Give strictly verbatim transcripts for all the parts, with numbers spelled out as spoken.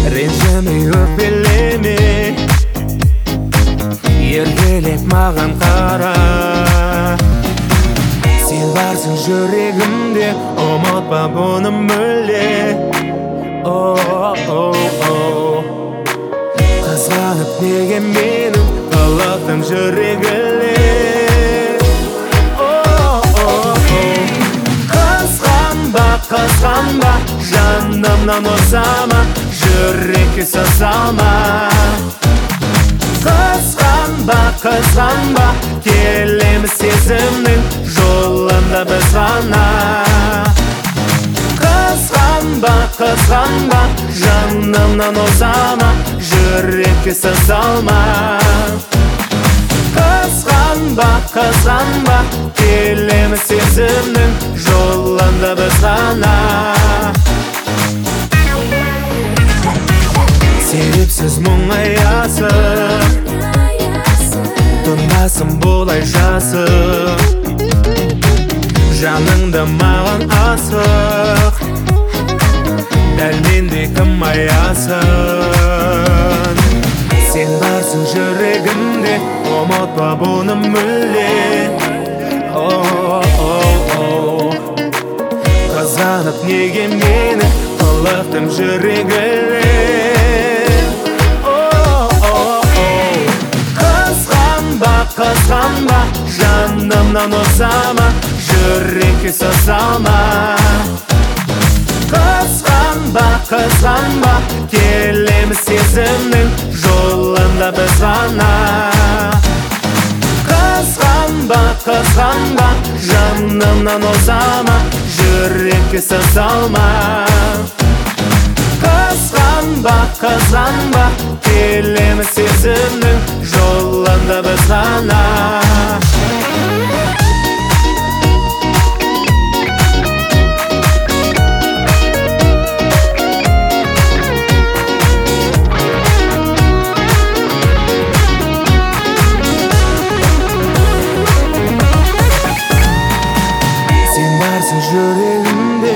Ренжімей өкпелеме, еркелеп маған қара. Сен барсың жүрегімде, ұмытпа бұны мүлде. Қызғанып неге менің қалықтың жүрегіле. Қызғанба, қызғанба, жанымнан озама, жүрекке сазалма. Қызғанба, қызғанба, келеміз сезімнің жолында біз ғана. Қызғанба, қызғанба, жанымнан озама, жүрекке сазалма. Қызғанба, қызғанба, келеміз сезімнің жолында біз ғана. Себепсіз мұңаясың, тынбасын болай жасық. Жаныңды маған асық, дәл мендей кім аясын. Сен барсың жүрегімде, ұмытпа бұны мүлде. Қызғанып неге мені қалықтың жүрегіле. Қызғанба, қызғанба, жанымнан озама, жүрекке сазалма. Қызғанба, қызғанба, келеміз сезімнің жолында біз ғана. Қызғанба, қызғанба, жанымнан озама, жүрекке сазалма. Қызғанба, қызғанба, келеміз сезімнің жолында біз ғана. Сен барсың жүрегімде,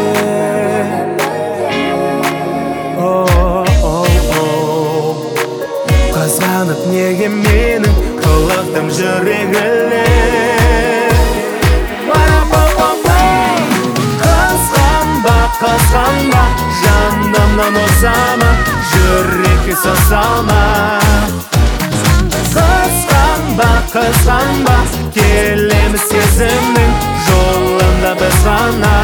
қызғанып неге менің қалықтың жүрегіле. Қызғанба, қызғанба, жанымнан озама, жүрекке сазалма. Қызғанба, қызғанба, келеміз сезімнің жолында біз ғана.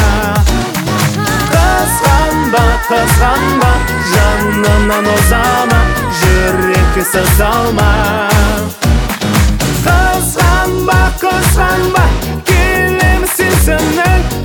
Қызғанба, қызғанба, жанымнан озама, жүрекке сазалма. Қызғанба, қызғанба, келеміз сезімнің